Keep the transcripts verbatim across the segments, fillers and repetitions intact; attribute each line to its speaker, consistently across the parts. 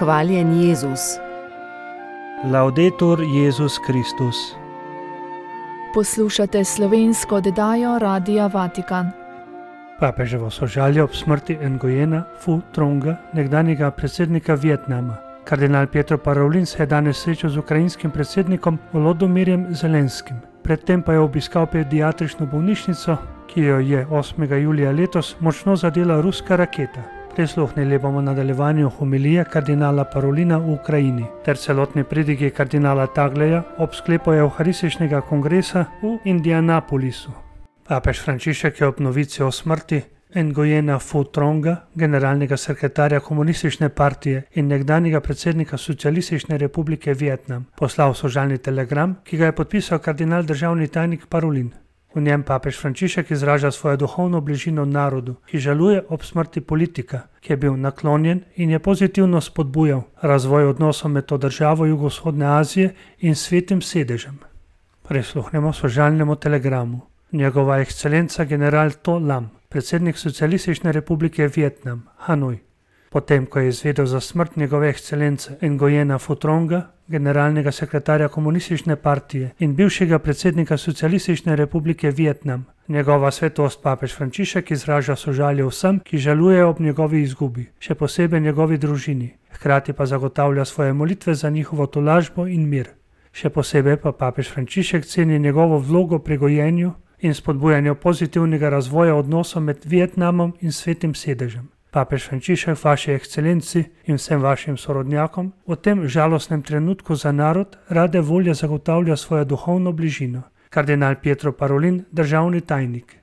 Speaker 1: Hvaljen Jezus.
Speaker 2: Laudetur Jezus Kristus.
Speaker 3: Poslušate slovensko oddajo Radia Vatikan.
Speaker 2: Papeževo sožalje ob smrti Nguyena Phu Tronga, nekdanjega predsednika Vietnama. Kardinal Pietro Parolin se je danes srečal z ukrajinskim predsednikom Volodymyrjem Zelenskim. Predtem pa je obiskal pediatrično bolnišnico, ki jo je osmega julija letos močno zadela ruska raketa. Prisluhnili bomo nadaljevanju homilije kardinala Parolina v Ukrajini ter celotni pridigi kardinala Tagleja ob sklepu Evharističnega kongresa v Indianapolisu. Papež Frančišek je ob novici o smrti Nguyena Phu Tronga, generalnega sekretarja komunistične partije in nekdanjega predsednika Socialistične republike Vietnam, poslal sožalni telegram, ki ga je podpisal kardinal državni tajnik Parolin. V njem papež Frančišek izraža svojo duhovno bližino narodu, ki žaluje ob smrti politika, ki je bil naklonjen in je pozitivno spodbujal razvoj odnosov med to državo Jugovzhodne Azije in svetim sedežem. Prisluhnemo sožalnemu telegramu. Njegova ekscelenca general To Lam, predsednik Socialistične republike Vietnam, Hanoj. Potem, ko je izvedel za smrt njegove ekscelence Nguyena Phu Tronga, generalnega sekretarja komunistične partije in bivšega predsednika Socialistične republike Vietnam, njegova svetost papež Frančišek izraža sožalje vsem, ki žalujejo ob njegovi izgubi, še posebej njegovi družini, hkrati pa zagotavlja svoje molitve za njihovo tolažbo in mir. Še posebej pa papež Frančišek ceni njegovo vlogo pri gojenju in spodbujanju pozitivnega razvoja odnosov med Vietnamom in svetim sedežem. Papež Frančišek vaši ekscelenci in vsem vašim sorodnjakom v tem žalostnem trenutku za narod rade volje zagotavlja svojo duhovno bližino. Kardinal Pietro Parolin, državni tajnik.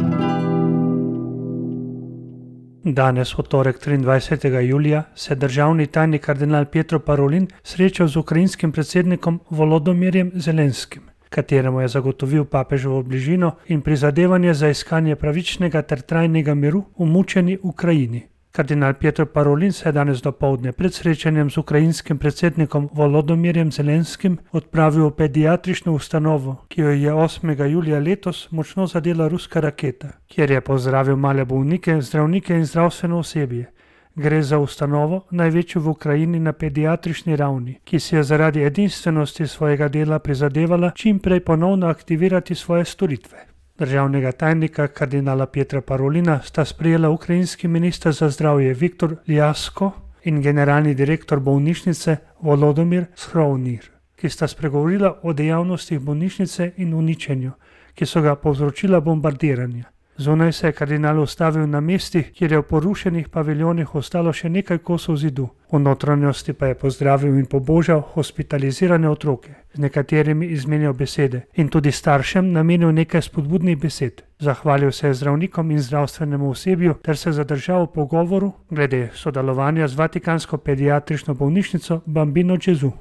Speaker 2: Danes, v torek triindvajsetega julija, se državni tajnik kardinal Pietro Parolin srečal z ukrajinskim predsednikom Volodymyrjem Zelenskim, kateremu je zagotovil papeževo bližino in prizadevanje za iskanje pravičnega ter trajnega miru v mučeni Ukrajini. Kardinal Pietro Parolin se je danes dopoldne pred srečanjem z ukrajinskim predsednikom Volodymyrjem Zelenskim odpravil v pediatrično ustanovo, ki jo je osmega julija letos močno zadela ruska raketa, kjer je pozdravil male bolnike, zdravnike in zdravstveno osebje. Gre za ustanovo, največjo v Ukrajini na pediatrični ravni, ki si je zaradi edinstvenosti svojega dela prizadevala čim prej ponovno aktivirati svoje storitve. Državnega tajnika kardinala Pietra Parolina sta sprejela ukrajinski minister za zdravje Viktor Ljasko in generalni direktor bolnišnice Volodymyr Skrovnir, ki sta spregovorila o dejavnostih bolnišnice in uničenju, ki so ga povzročila bombardiranja. Zunaj se je kardinal ustavil na mestih, kjer je v porušenih paviljonih ostalo še nekaj kosov zidu. V notranjosti pa je pozdravil in pobožal hospitalizirane otroke, z nekaterimi izmenjal besede in tudi staršem namenil nekaj spodbudnih besed. Zahvalil se je zdravnikom in zdravstvenemu osebju ter se zadržal v pogovoru glede sodelovanja z Vatikansko pediatrično bolnišnico Bambino Gesù.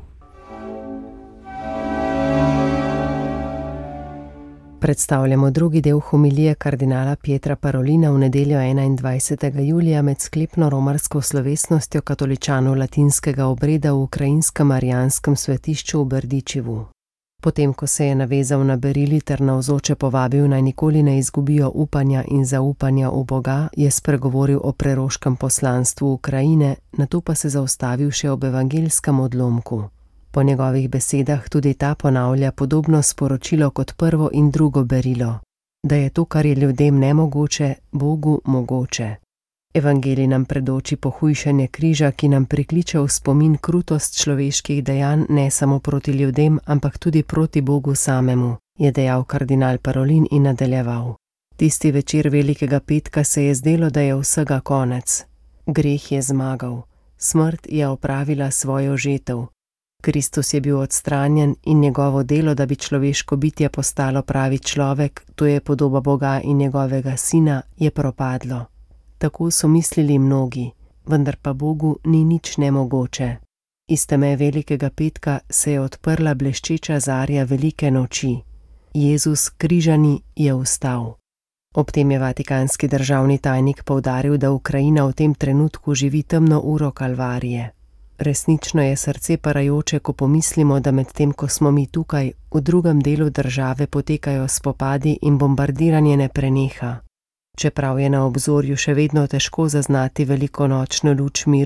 Speaker 1: Predstavljamo drugi del homilije kardinala Pietra Parolina v nedeljo enaindvajsetega julija med sklepno romarsko slovesnostjo katoličanov latinskega obreda v ukrajinskem marijanskem svetišču v Berdičevu. Potem, ko se je navezal na berili ter navzoče povabil, naj nikoli ne izgubijo upanja in zaupanja v Boga, je spregovoril o preroškem poslanstvu Ukrajine, nato pa se zaustavil še ob evangeljskem odlomku. Po njegovih besedah tudi ta ponavlja podobno sporočilo kot prvo in drugo berilo, da je to, kar je ljudem nemogoče, Bogu mogoče. Evangelij nam predoči pohujšanje križa, ki nam prikliče v spomin krutost človeških dejanj ne samo proti ljudem, ampak tudi proti Bogu samemu, je dejal kardinal Parolin in nadaljeval. Tisti večer velikega petka se je zdelo, da je vsega konec. Greh je zmagal, smrt je opravila svojo žetev. Kristus je bil odstranjen in njegovo delo, da bi človeško bitje postalo pravi človek, to je podoba Boga in njegovega sina, je propadlo. Tako so mislili mnogi, vendar pa Bogu ni nič nemogoče. Iz teme velikega petka se je odprla bleščeča zarja velike noči. Jezus križani je vstal. Ob tem je vatikanski državni tajnik poudaril, da Ukrajina v tem trenutku živi temno uro kalvarije. Resnično je srce parajoče, ko pomislimo, da med tem, ko smo mi tukaj, v drugem delu države potekajo spopadi in bombardiranje ne preneha. Čeprav je na obzorju še vedno težko zaznati velikonočno luč miru,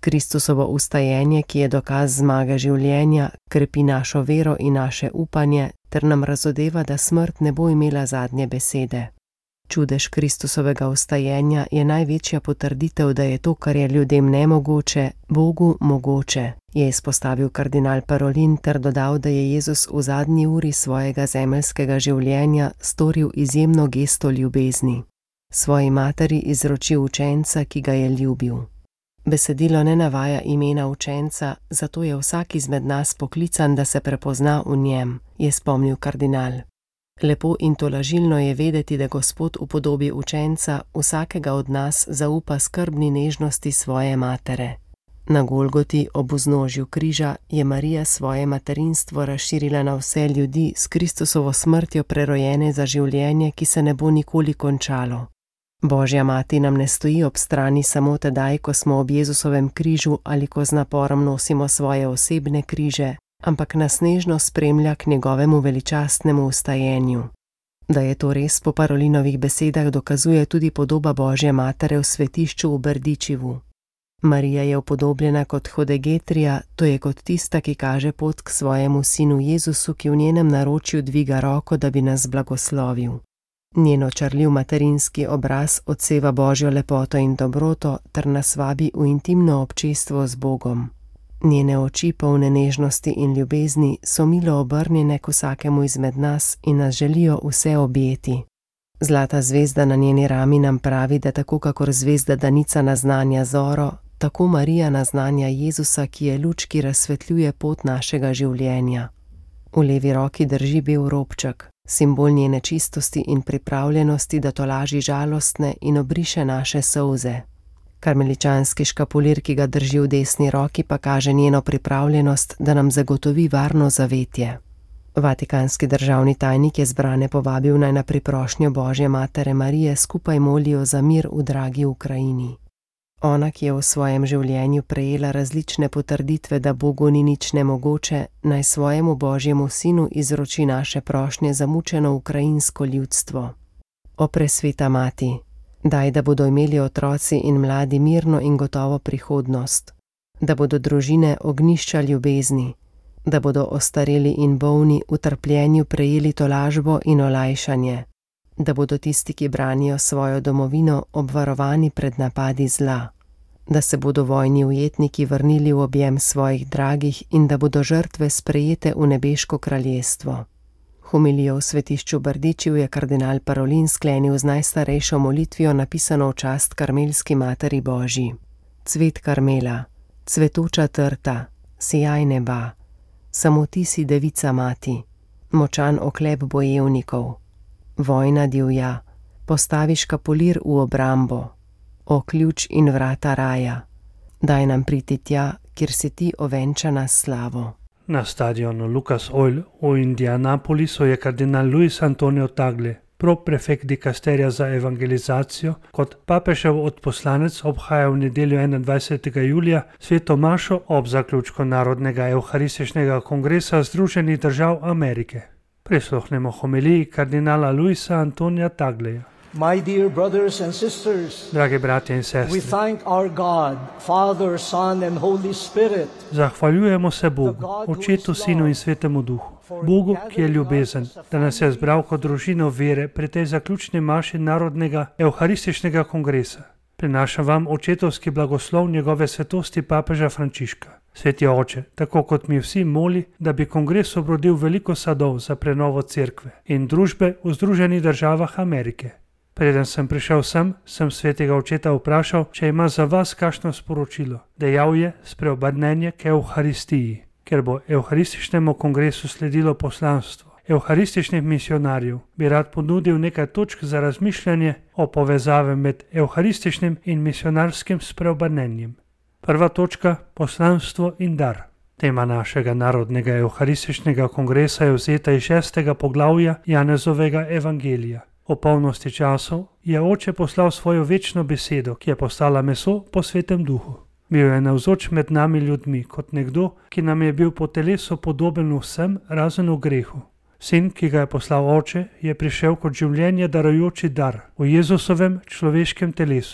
Speaker 1: Kristusovo ustajenje, ki je dokaz zmage življenja, krepi našo vero in naše upanje ter nam razodeva, da smrt ne bo imela zadnje besede. Čudež Kristusovega ustajenja je največja potrditev, da je to, kar je ljudem nemogoče, Bogu mogoče, je izpostavil kardinal Parolin ter dodal, da je Jezus v zadnji uri svojega zemeljskega življenja storil izjemno gesto ljubezni. Svoji materi izročil učenca, ki ga je ljubil. Besedilo ne navaja imena učenca, zato je vsak izmed nas poklican, da se prepozna v njem, je spomnil kardinal. Lepo in tolažilno je vedeti, da Gospod v podobi učenca vsakega od nas zaupa skrbni nežnosti svoje matere. Na Golgoti ob vznožju križa je Marija svoje materinstvo razširila na vse ljudi s Kristusovo smrtjo prerojene za življenje, ki se ne bo nikoli končalo. Božja mati nam ne stoji ob strani samo tedaj, ko smo ob Jezusovem križu ali ko z naporom nosimo svoje osebne križe, ampak nas nežno spremlja k njegovemu veličastnemu ustajenju. Da je to res, po Parolinovih besedah dokazuje tudi podoba Božje matere v svetišču v Berdičivu. Marija je upodobljena kot Hodegetrija, to je kot tista, ki kaže pot k svojemu sinu Jezusu, ki v njenem naročju dviga roko, da bi nas blagoslovil. Njen očarljiv materinski obraz odseva Božjo lepoto in dobroto ter nas vabi v intimno občestvo z Bogom. Njene oči, polne nežnosti in ljubezni, so milo obrnjene k vsakemu izmed nas in nas želijo vse objeti. Zlata zvezda na njeni rami nam pravi, da tako kakor zvezda danica naznanja zoro, tako Marija naznanja Jezusa, ki je luč, ki razsvetljuje pot našega življenja. V levi roki drži bel robček, simbol njene čistosti in pripravljenosti, da tolaži žalostne in obriše naše solze. Karmeličanski škapulir, ki ga drži v desni roki, pa kaže njeno pripravljenost, da nam zagotovi varno zavetje. Vatikanski državni tajnik je zbrane povabil, naj na priprošnjo Božje matere Marije skupaj molijo za mir v dragi Ukrajini. Ona, ki je v svojem življenju prejela različne potrditve, da Bogu ni nič nemogoče, naj svojemu Božjemu sinu izroči naše prošnje za mučeno ukrajinsko ljudstvo. O presveta mati, daj, da bodo imeli otroci in mladi mirno in gotovo prihodnost, da bodo družine ognjišča ljubezni, da bodo ostareli in bolni v trpljenju prejeli tolažbo in olajšanje, da bodo tisti, ki branijo svojo domovino, obvarovani pred napadi zla, da se bodo vojni ujetniki vrnili v objem svojih dragih in da bodo žrtve sprejete v nebeško kraljestvo. Homilijo v svetišču Berdičiv je kardinal Parolin sklenil z najstarejšo molitvijo, napisano v čast karmelski materi Božji. Cvet Karmela, cvetoča trta, sijaj neba, samo ti si devica mati, močan oklep bojevnikov. Vojna divja, postavi škapulir v obrambo, o ključ in vrata raja, daj nam priti tja, kjer si ti ovenčana s slavo.
Speaker 2: Na stadionu Lucas Oil v Indianapolisu je kardinal Luis Antonio Tagle, proprefekt dikasterija za evangelizacijo, kot papežev odposlanec obhajal v nedeljo enaindvajsetega julija sveto mašo ob zaključku Narodnega evharističnega kongresa Združenih držav Amerike. Prisluhnemo homiliji kardinala Luisa Antonija Tagleja.
Speaker 4: My dear brothers and sisters,
Speaker 2: Dragi bratje in sestre,
Speaker 4: we thank our God, Father, Son and Holy Spirit.
Speaker 2: Zahvaljujemo se Bogu, Očetu, Sinu in Svetemu Duhu, Bogu, ki je ljubezen, da nas je zbral kot družino vere pri tej zaključni maši Narodnega evharističnega kongresa. Prinašam vam očetovski blagoslov njegove svetosti papeža Frančiška. Sveti oče, tako kot mi vsi moli, da bi kongres obrodil veliko sadov za prenovo cerkve in družbe v Združenih državah Amerike. Preden sem prišel sem, sem svetega očeta vprašal, če ima za vas kakšno sporočilo. Dejal je spreobrnenje k evharistiji, ker bo evharističnemu kongresu sledilo poslanstvo evharističnih misionarjev, bi rad ponudil nekaj točk za razmišljanje o povezavi med evharističnim in misionarskim spreobrnenjem. Prva točka, poslanstvo in dar. Tema našega Narodnega evharističnega kongresa je vzeta iz šestega poglavja Janezovega evangelija. O polnosti časov je Oče poslal svojo večno besedo, ki je postala meso po Svetem Duhu. Bil je navzoč med nami ljudmi kot nekdo, ki nam je bil po telesu podoben vsem razen v grehu. Sin, ki ga je poslal Oče, je prišel kot življenje darujoči dar v Jezusovem človeškem telesu.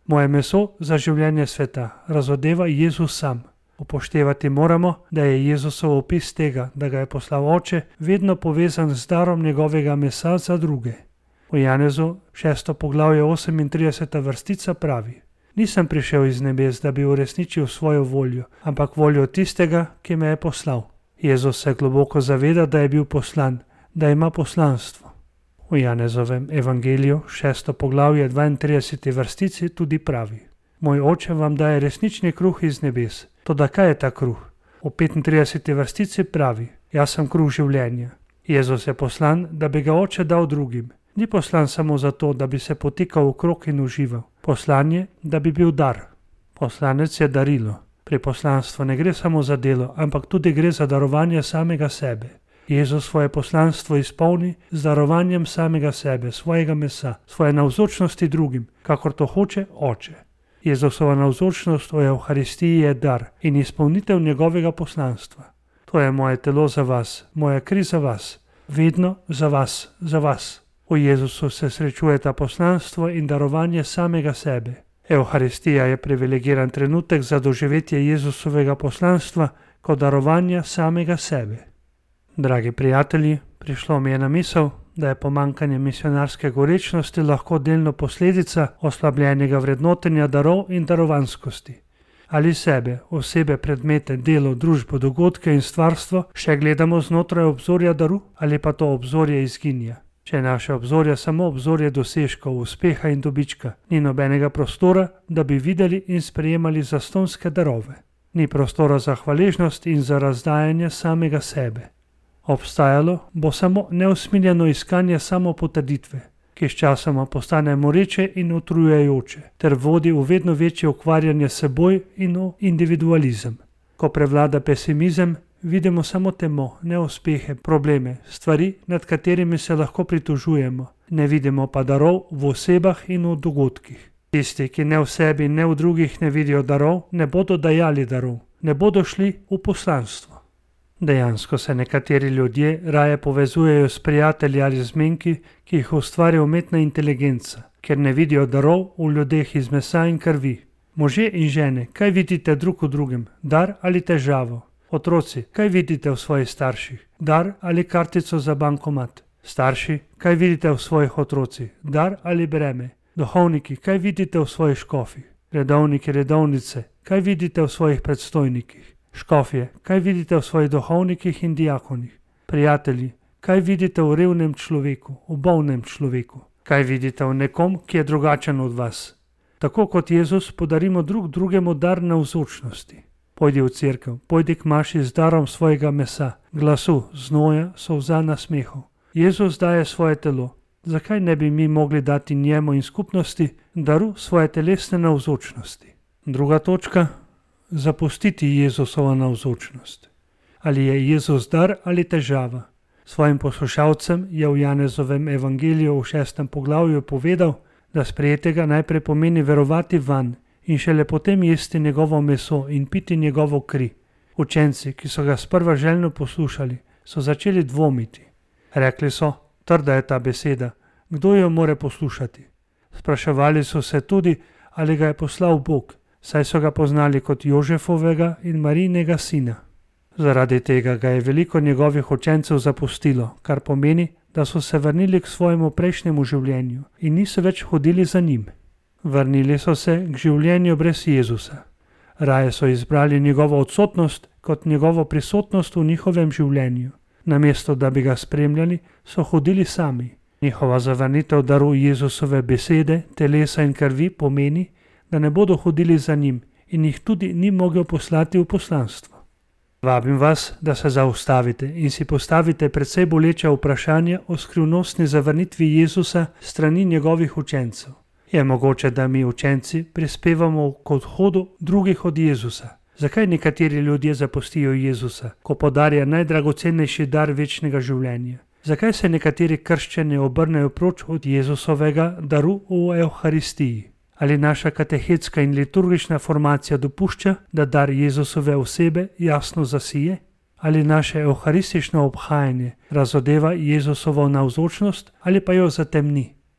Speaker 2: Moje meso za življenje sveta razodeva Jezus sam. Upoštevati moramo, da je Jezusov opis tega, da ga je poslal Oče, vedno povezan z darom njegovega mesa za druge. V Janezu šesto poglavje osemintrideseta vrstica pravi: Nisem prišel iz nebes, da bi uresničil svojo voljo, ampak voljo tistega, ki me je poslal. Jezus se globoko zaveda, da je bil poslan, da ima poslanstvo. V Janezovem evangeliju šesto poglavje dvaintrideseti vrstici tudi pravi: Moj Oče vam daje resnični kruh iz nebes. Toda kaj je ta kruh? V petintrideseti vrstici pravi: Jaz sem kruh življenja. Jezus je poslan, da bi ga Oče dal drugim. Ni poslan samo zato, da bi se potikal okrog in užival. Poslan je, da bi bil dar. Poslanec je darilo. Pri poslanstvu ne gre samo za delo, ampak tudi gre za darovanje samega sebe. Jezus svoje poslanstvo izpolni z darovanjem samega sebe, svojega mesa, svoje navzočnosti drugim, kakor to hoče Oče. Jezusova navzočnost v Evharistiji je dar in izpolnitev njegovega poslanstva. To je moje telo za vas, moja kri za vas, vedno za vas, za vas. V Jezusu se srečujeta poslanstvo in darovanje samega sebe. Evharistija je privilegiran trenutek za doživetje Jezusovega poslanstva kot darovanja samega sebe. Dragi prijatelji, prišlo mi je na misel, da je pomanjkanje misionarske gorečnosti lahko delno posledica oslabljenega vrednotenja darov in darovanskosti. Ali sebe, osebe, predmete, delo, družbo, dogodke in stvarstvo še gledamo znotraj obzorja daru ali pa to obzorje izginja. Če je naše obzorje samo obzorje dosežkov, uspeha in dobička, ni nobenega prostora, da bi videli in sprejemali zastonske darove. Ni prostora za hvaležnost in za razdajanje samega sebe. Obstajalo bo samo neusmiljeno iskanje samopotrditve, ki sčasoma postane moreče in utrujajoče, ter vodi v vedno večje ukvarjanje s seboj in v individualizem. Ko prevlada pesimizem, vidimo samo temo, neuspehe, probleme, stvari, nad katerimi se lahko pritožujemo, ne vidimo pa darov v osebah in v dogodkih. Tisti, ki ne v sebi in ne v drugih ne vidijo darov, ne bodo dajali darov, ne bodo šli v poslanstvo. Dejansko se nekateri ljudje raje povezujejo s prijatelji ali zmenki, ki jih ustvarja umetna inteligenca, ker ne vidijo darov v ljudeh iz mesa in krvi. Možje in žene, kaj vidite drug v drugem, dar ali težavo? Otroci, kaj vidite v svojih starših, dar ali kartico za bankomat? Starši, kaj vidite v svojih otrocih, dar ali breme? Duhovniki, kaj vidite v svojih škofih? Redovniki, redovnice, kaj vidite v svojih predstojnikih? Škofje, kaj vidite v svojih duhovnikih in diakonih? Prijatelji, kaj vidite v revnem človeku, v bolnem človeku? Kaj vidite v nekom, ki je drugačen od vas? Tako kot Jezus podarimo drug drugemu dar navzočnosti. Pojdi v cerkev, pojdi k maši z darom svojega mesa, glasu, znoja, solza na smehu. Jezus daje svoje telo. Zakaj ne bi mi mogli dati njemu in skupnosti daru svoje telesne navzočnosti? Druga točka. Zapustiti Jezusovo navzočnost. Ali je Jezus dar ali težava? Svojim poslušalcem je v Janezovem evangeliju v šestem poglavju povedal, da sprejetega najprej pomeni verovati vanj in šele potem jesti njegovo meso in piti njegovo kri. Učenci, ki so ga sprva željno poslušali, so začeli dvomiti. Rekli so: trda je ta beseda, kdo jo more poslušati? Spraševali so se tudi, ali ga je poslal Bog, saj so ga poznali kot Jožefovega in Marijinega sina. Zaradi tega ga je veliko njegovih učencev zapustilo, kar pomeni, da so se vrnili k svojemu prejšnjemu življenju in niso več hodili za njim. Vrnili so se k življenju brez Jezusa. Raje so izbrali njegovo odsotnost kot njegovo prisotnost v njihovem življenju. Namesto da bi ga spremljali, so hodili sami. Njihova zavrnitev daru Jezusove besede, telesa in krvi pomeni, da ne bodo hodili za njim in jih tudi ni mogel poslati v poslanstvo. Vabim vas, da se zaustavite in si postavite precej boleče vprašanje o skrivnostni zavrnitvi Jezusa strani njegovih učencev. Je mogoče, da mi učenci prispevamo k odhodu drugih od Jezusa? Zakaj nekateri ljudje zapustijo Jezusa, ko podarja najdragocenejši dar večnega življenja? Zakaj se nekateri krščani obrnejo proč od Jezusovega daru v Evharistiji? Ali naša katehetska in liturgična formacija dopušča, da dar Jezusove osebe jasno zasije? Ali naše evharistično obhajanje razodeva Jezusovo navzočnost ali pa jo zatemni?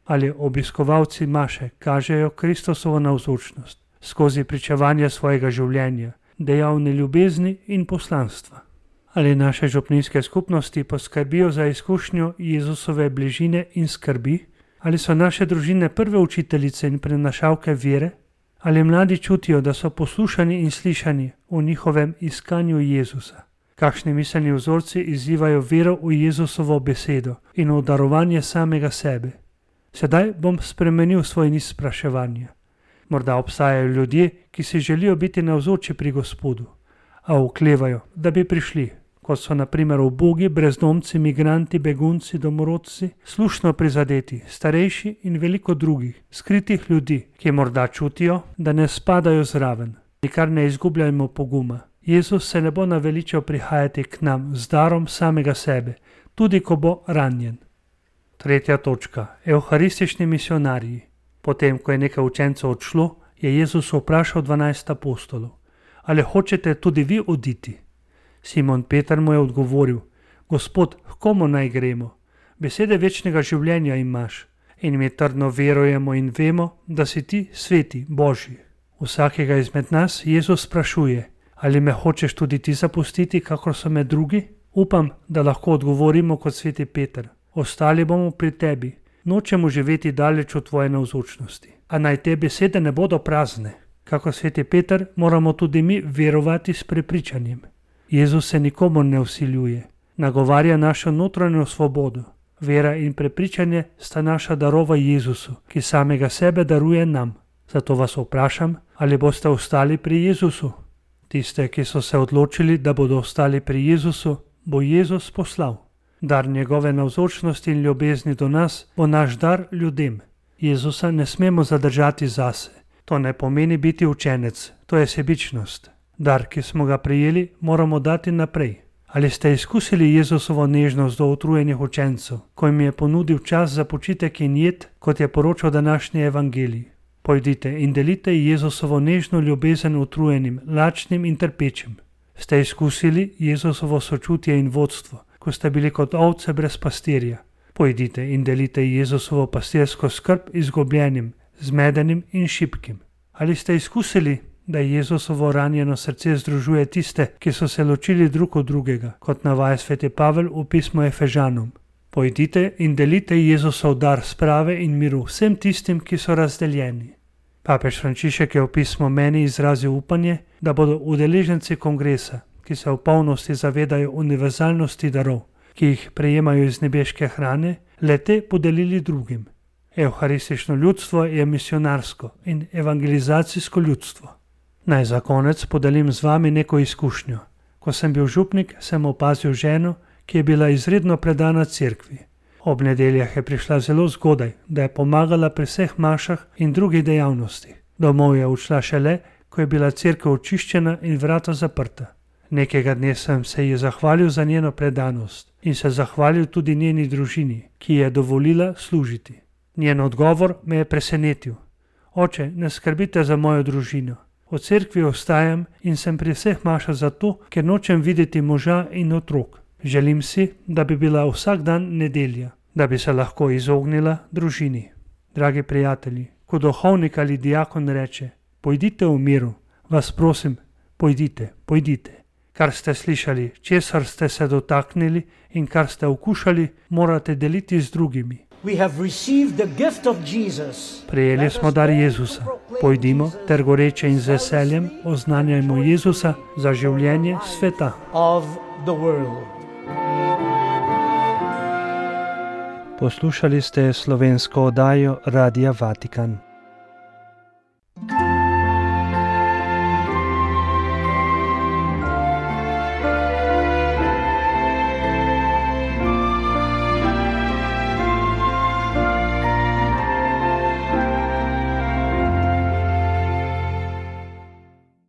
Speaker 2: ali obiskovalci maše kažejo Kristusovo navzočnost skozi pričevanje svojega življenja, dejavne ljubezni in poslanstva. Ali naše župnijske skupnosti poskrbijo za izkušnjo Jezusove bližine in skrbi, ali so naše družine prve učiteljice in prenašalke vere, ali mladi čutijo, da so poslušani in slišani v njihovem iskanju Jezusa. Kakšni miselni vzorci izzivajo vero v Jezusovo besedo in v darovanje samega sebe. Sedaj bom spremenil svoj niz spraševanja. Morda obstajajo ljudje, ki si želijo biti navzoči pri Gospodu, a oklevajo, da bi prišli, kot so na primer ubogi, brezdomci, migranti, begunci, domorodci, slušno prizadeti, starejši in veliko drugih, skritih ljudi, ki morda čutijo, da ne spadajo zraven. Nikar ne izgubljajmo poguma. Jezus se ne bo naveličal prihajati k nam z darom samega sebe, tudi ko bo ranjen. Tretja točka. Evharistični misionarji. Potem, ko je nekaj učencev odšlo, je Jezus vprašal dvanajst apostolov: ali hočete tudi vi oditi? Simon Peter mu je odgovoril: Gospod, h komu naj gremo? Besede večnega življenja imaš in mi trdno verujemo in vemo, da si ti sveti, Božji. Vsakega izmed nas Jezus sprašuje: ali me hočeš tudi ti zapustiti, kakor so me drugi? Upam, da lahko odgovorimo kot sveti Peter: ostali bomo pri tebi, nočemo živeti daleč od tvoje navzočnosti. A naj te besede ne bodo prazne. Kako sveti Peter, moramo tudi mi verovati s prepričanjem. Jezus se nikomor ne vsiljuje, nagovarja našo notranjo svobodo. Vera in prepričanje sta naša darova Jezusu, ki samega sebe daruje nam. Zato vas vprašam, ali boste ostali pri Jezusu? Tiste, ki so se odločili, da bodo ostali pri Jezusu, bo Jezus poslal. Dar njegove navzočnosti in ljubezni do nas bo naš dar ljudem. Jezusa ne smemo zadržati zase. To ne pomeni biti učenec, to je sebičnost. Dar, ki smo ga prijeli, moramo dati naprej. Ali ste izkusili Jezusovo nežnost do utrujenih učencev, ko jim je ponudil čas za počitek in jed, kot je poročal današnji evangelij? Pojdite in delite Jezusovo nežno ljubezen utrujenim, lačnim in trpečim. Ste izkusili Jezusovo sočutje in vodstvo, ko ste bili kot ovce brez pastirja? Pojdite in delite Jezusovo pastirsko skrb izgubljenim, zmedenim in šibkim. Ali ste izkusili, da Jezusovo ranjeno srce združuje tiste, ki so se ločili drug od drugega, kot navaja sveti Pavel v pismu Efežanom? Pojdite in delite Jezusov dar sprave in miru vsem tistim, ki so razdeljeni. Papež Frančišek je v pismu meni izrazil upanje, da bodo udeleženci kongresa, ki se v polnosti zavedajo univerzalnosti darov, ki jih prejemajo iz nebeške hrane, le-te podelili drugim. Evharistično ljudstvo je misionarsko in evangelizacijsko ljudstvo. Naj za konec podelim z vami neko izkušnjo. Ko sem bil župnik, sem opazil ženo, ki je bila izredno predana cerkvi. Ob nedeljah je prišla zelo zgodaj, da je pomagala pri vseh mašah in drugih dejavnostih. Domov je odšla šele, ko je bila cerkev očiščena in vrata zaprta. Nekega dne sem se ji zahvalil za njeno predanost in se zahvalil tudi njeni družini, ki je dovolila služiti. Njen odgovor me je presenetil. Oče, ne skrbite za mojo družino. V cerkvi ostajam in sem pri vseh mašah zato, ker nočem videti moža in otrok. Želim si, da bi bila vsak dan nedelja, da bi se lahko izognila družini. Dragi prijatelji, ko duhovnik ali diakon reče: pojdite v miru, vas prosim, pojdite, pojdite. Kar ste slišali, česar ste se dotaknili in kar ste okušali, morate deliti z drugimi. Prejeli smo dar Jezusa. Pojdimo ter goreče in z veseljem oznanjajmo Jezusa za življenje sveta. Poslušali ste slovensko oddajo Radia Vatikan.